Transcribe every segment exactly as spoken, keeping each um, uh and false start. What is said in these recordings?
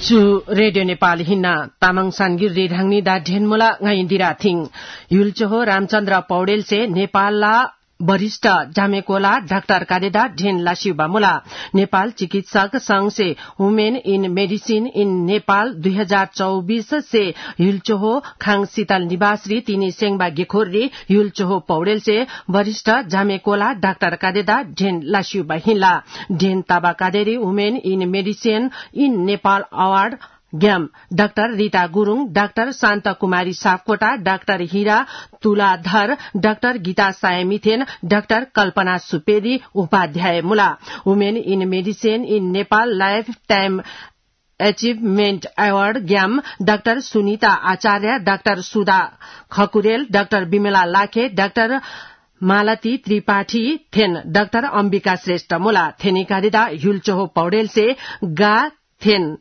चु रेडियो नेपाल हिन्ना तामाङ सानगिर रेढाङनी दा ढेनमुला ngaindira थिङ युलचोहो रामचन्द्र पौडेल से नेपालला वरिष्ठ जामेकोला डाक्टर कादेदा ढेन लासिबा मुला नेपाल चिकित्सक संघ से women in medicine in Nepal दुई हजार चौबीस से युलचोहो खाङ शीतल निवासरी तिनी सेङबा गेखोरी युलचोहो पौडेल से वरिष्ठ जामेकोला डाक्टर कादेदा ढेन लासिबा हिला ढेन ताबा कादेरी women in medicine in Nepal award ग्याम doctor Rita Gurung doctor Shanta Kumari Sapkota doctor Hira Tuladhar doctor Gita सायमिथेन डाक्टर कल्पना सुपेदी उपाध्याय मुला women in medicine in Nepal lifetime achievement award ग्याम doctor Sunita Acharya doctor Sudha Khakurel doctor Bimala Lakhe doctor Malati Tripathi थेन डाक्टर अम्बिका श्रेष्ठ मुला थेनिकादिदा युलचोहो पौडेल से गा थेन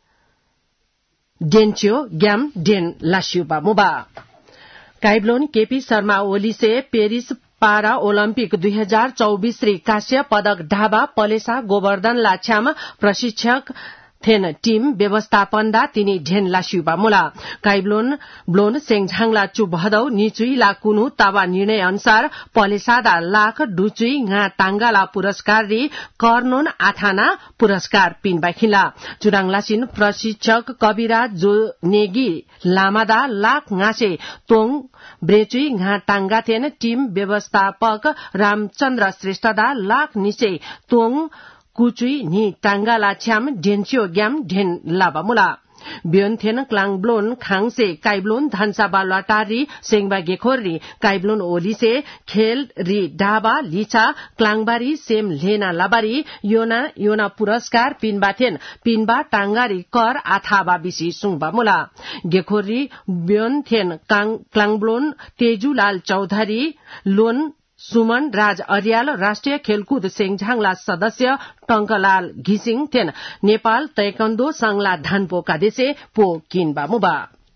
डेन्च्यो ग्याम डेन लास्युबा मुबा काइब्लोन केपी शर्मा ओली से पेरिस पारा ओलम्पिक दुई हजार चौबीस री कांस्य पदक ढाबा पलेसा गोवर्धन लाछ्याम प्रशिक्षक थेन टीम व्यवस्थापन दा तिनी ढेन लास्युबा मुला काइब्लोन ब्लोन सेङझाङला चु भदौ निचुई ला कुनु तावा निर्णय अनुसार पलेसादा लाख डुचुई nga तांगाला पुरस्कार री कर्नोन आथाना पुरस्कार पिनबा खिला चुराङलासिन प्रशिक्षक कविरा जो नेगी लामादा लाख ngaसे तोङ ब्रेचुई nga तांगा थेन टीम व्यवस्थापक रामचन्द्र श्रेष्ठदा लाख निसे तोङ कुचुई नि टांगाला छ्याम डेन्च्यो ग्याम ढेन लाबा मुला बियोन्थेन क्लाङब्लोन खाङसे काइब्लोन धानसाबा लटारी सेङबा गेखोरी काइब्लोन ओली से खेल री डाबा लिचा क्लाङबारी सेम लेना लाबारी योना योना पुरस्कार पिनबाथेन पिनबा टांगारी कर आथाबा बिसी सुङबा मुला गेखोरी बियोन्थेन क्लाङब्लोन तेजुलाल चौधरी लोन सुमन राज अर्याल राष्ट्रिय खेलकुद सेङझाङला सदस्य टंकलाल घिसिङ थेन नेपाल तैकन्दो संघला धानपो कादेसे पो किनबा मुबा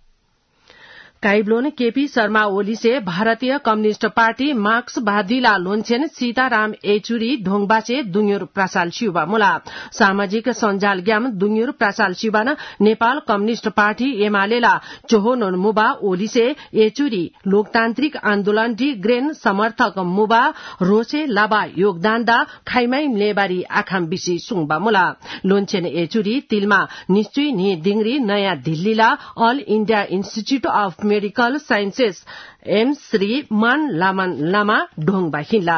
काइब्लोन केपी शर्मा ओली से भारतीय कम्युनिस्ट पार्टी मार्क्सवादीला लोन्छेन सीताराम येचुरी ढोङबासे दुङयुर प्रासाल शिवबा मुला सामाजिक सञ्जाल ग्याम दुङयुर प्रासाल शिवान नेपाल कम्युनिस्ट पार्टी एमालेला चोहोनोन मुबा ओली से येचुरी लोकतान्त्रिक आन्दोलन डी ग्रेन समर्थक मुबा रोसे लाबा योगदान दा खाइमाइ लेबारी आखाम बिसी सुङबा मुला लोन्छेन येचुरी तिलमा निश्चय नि दिङरी नयाँ दिल्लीला all India institute of medical sciences AIIMS Shri मान लामान लामा ढोङबा हिला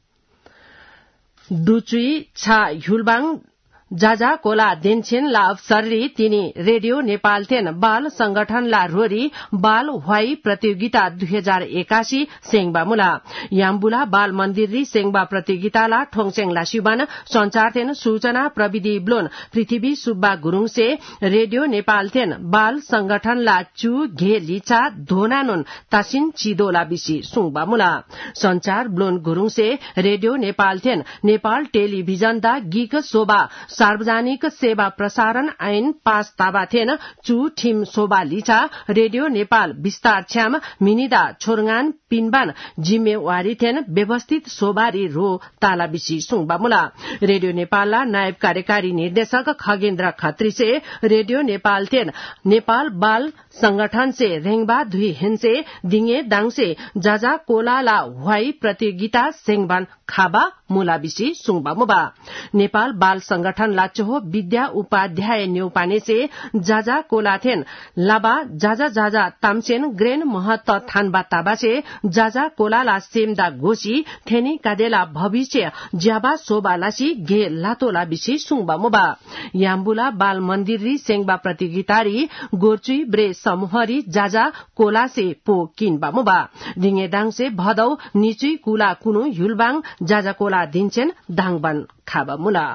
डुचुई छा ह्युलबाङ जाजा कोला देनछेन ला अफसरी तिनी रेडियो नेपाल थेन बाल संगठन ला रोरी बाल व्हाई प्रतियोगिता दुई हजार एकासी सेङबा मुला याम्बुला बाल मन्दिर री सेङबा प्रतियोगिता ला ठोङसेङ लासिबान संचार थेन सूचना प्रविधि ब्लोन पृथ्वी सुब्बा गुरूङ से रेडियो नेपाल थेन बाल संगठन ला चु घे लिचा धोनानुन तासिन चिदोला बिसी सुङबा मुला संचार ब्लोन गुरूङ से रेडियो नेपाल थेन नेपाल टेलिभिजन दा गीक शोभा सार्वजनिक सेवा प्रसारण ऐन पास ताबा थेन चु ठिम शोभा लिचा रेडियो नेपाल विस्तार छ्याम मिनिदा छोरगान पिनबान जिम्मेवारी थेन व्यवस्थित शोभारी रो ताला बिसी सुङबा मुला रेडियो नेपालला नायब कार्यकारी निर्देशक खगेन्द्र खत्री से रेडियो नेपाल थेन नेपाल बाल संगठन से रेङबा धुई हेन्से दिङे दाङसे जाजा कोलाला व्हाई प्रतियोगिता सेङबान खाबा मुला बिसी सुङबा मुबा नेपाल बाल संगठन लाचोहो विद्या उपाध्याय न्यौपाने से जाजा कोलाथेन लाबा जाजा जाजा तामसेन ग्रेन महत्व थानबा ताबा से जाजा कोलाला सेमदा गोसी थेनी कादेला भविष्य ज्याबा सोबालासी गे लातोला बिसी सुङबा मुबा याम्बुला बाल मन्दिर री सेङबा प्रतियोगितारी गोर्चुई ब्रे समूहरी जाजा कोला से पो किनबा मुबा दिङेदाङ से भदौ निचुई कुला कुनु युलबाङ जाजा कोला दिन्छेन दाङबान खाबा मुला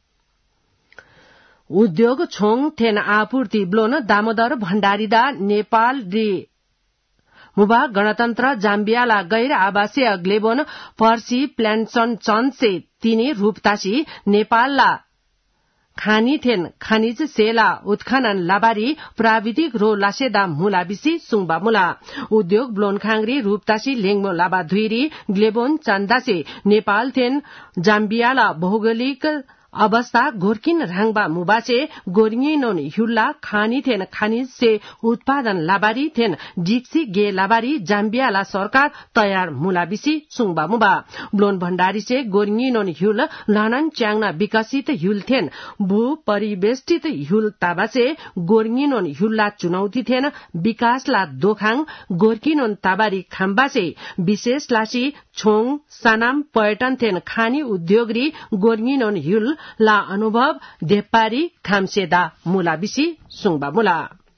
उद्योग छोङ थेन आपूर्ति ब्लोन दामोदर भण्डारीदा नेपाल री मुबा गणतन्त्र जाम्बियाला गैर आवासीय ग्लेबोन पर्सी प्लान्सन चन्द से तिनी रूपतासी नेपालला खानी थेन खनिज सेला उत्खनन लाबारी प्राविधिक रो लासेदा मुला बिसी सुङबा मुला उद्योग ब्लोन खाङरी रूपतासी लेङमो लाबा धुइरी ग्लेबोन चन्दासे नेपाल थेन जाम्बियाला भौगोलिक अवस्था गोर्किन राङबा मुबासे गोर्गिनोन हुल्ला खानी थेन खानी से उत्पादन लाबारी थेन डिक्सी गे लाबारी जाम्बियाला सरकार तयार मुलाबिसी सुङबा मुबा ब्लोन भण्डारी से गोर्गिनोन हुल लानन च्याङना विकसित हुल थेन भू परिवेष्टित हुल ताबासे गोर्गिनोन हुल्ला चुनौती थेन विकासला दोखाङ गोर्किनोन ताबारी खाम्बासे विशेष लासी छोङ सानाम पर्यटन थेन खानी उद्योगरी गोर्गिनोन हुल ला अनुभव देपारी खामसेदा मुलाबिसी सुङबा मुला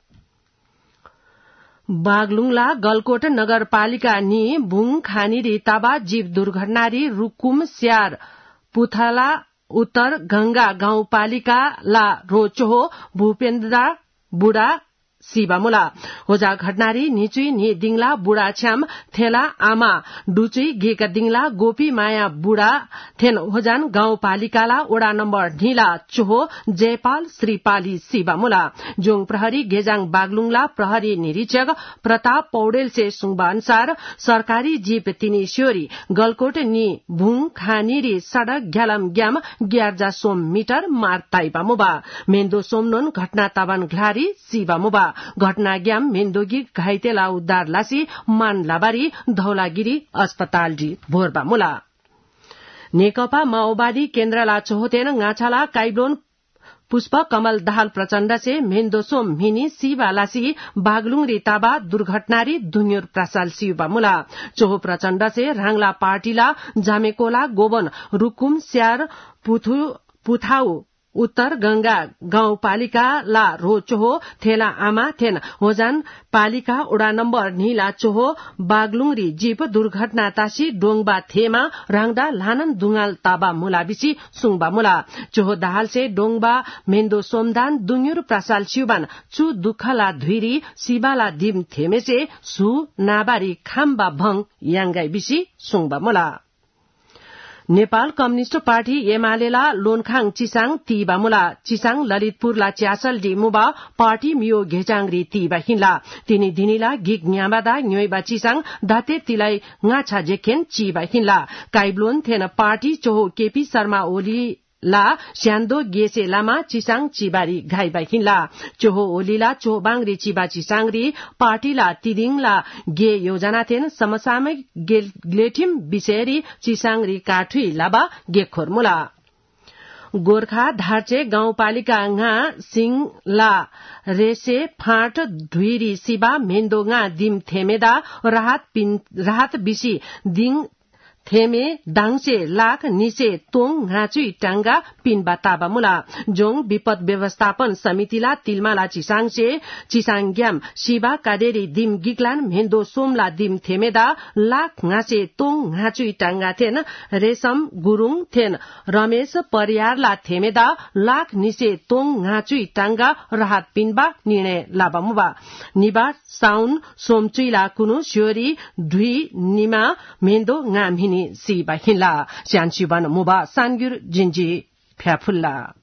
बागलुङला गलकोट नगरपालिका नि भुङ खानीरी ताबा जीव दुर्घटनारी रुकुम स्यार पुथला उत्तर गंगा गाउँपालिका ला रोचो भूपेन्द्र बुढा सिबामुला होजा घटनारी निचुई नि दिङला बुढा छ्याम थेला आमा डुचुई गेका दिङला गोपी माया बुढा थेन होजान गाउँपालिकाला वडा नम्बर ढिला चोहो जयपाल श्रीपाली सिबामुला जोङ प्रहरी गेजाङ बागलुङला प्रहरी निरीक्षक प्रताप पौडेल से सुङबा अनुसार सरकारी जीप तिनी स्योरी गलकोट नि भुङ खानीरी सड़क ग्यालम ग्याम ग्यार्जा सोम मिटर मार ताइबा मुबा मेन्दो सोमनोन घटना ताबान घ्लारी सिबा मुबा घटना ग्याम मेन्दोगी घाइतेला उद्धार लासी मान लाबारी धौलागिरी अस्पताल डी भोरबा मुला नेकपा माओवादी केन्द्रला चोहोतेन गाछाला काइब्लोन पुष्प कमल दाहाल प्रचण्ड से मेन्दोसोम मिनी सिबा लासी बागलुङ रिताबा दुर्घटनारी दुन्युर प्रासाल सिबा मुला चोहो प्रचण्ड से राङला पार्टीला जामेकोला गोवन रुकुम स्यार पुथु पुथाउ उत्तर गंगा गाउँपालिका ला रोचोहो थेला आमा थेन होजान पालिका उडा नम्बर नीला चोहो बागलुङरी जीप दुर्घटना तासी डोङबा थेमा राङदा लानन दुङाल ताबा मुलाबिसी सुङबा मुला चोहो दाहाल से डोङबा मेन्दो सोमदान दुङयुर प्रासाल सिउबान चु दुखला धुइरी सिबाला दिम थेमेसे सु नाबारी खाम्बा भङ याङगाई बिसी सुङबा मुला नेपाल कम्युनिष्ट पार्टी एमालेला लोनखाङ चिसाङ तीबा मुला चिसाङ ललितपुरला च्यासलडी मुबा पार्टी मियो घेचाङरी तीबा हिन्ला तिनी दिनीला गिग न्याबादा न्योइबा चिसाङ दाते तिलाई गाछा जेखेन चीबा हिन्ला काइब्लोन थेन पार्टी चोहो केपी शर्मा ओली ला स्यान्दो गेसे लामा चिसाङ चिबारी घाइबा हिन्ला चोहो ओलीला चोबाङरी चिबा चिसाङरी पार्टीला तिदिङला गे योजना थेन समसामयिक ग्लेठिम विषयरी चिसाङरी काठुई लाबा गेखोर मुला गोर्खा धार्चे गाउँपालिका nga सिंहला रेसे फाँट धुइरी सिबा मेन्दोङा दिम थेमेदा राहत पिन राहत बिसी दिङ थेमे दाङसे लाख निसे तोङ घाचुई टांगा पिनबा ताबा मुला जोङ विपद व्यवस्थापन समितिला तिलमाला चिसाङसे चिसाङग्याम शिवा काडेरी दिम गिगलान मेन्दो सोमला दिम थेमेदा लाख घासे तोङ घाचुई टांगा थेन रेशम गुरुङ थेन रमेश परियारला थेमेदा लाख निसे तोङ घाचुई टांगा राहत पिनबा निर्णय लाबा मुबा निबा साउन सोमचुइला कुनु स्योरी ढुई Nima मेन्दो ngam hini si ba hinla sian chiban muba sangyur jinji phya phulla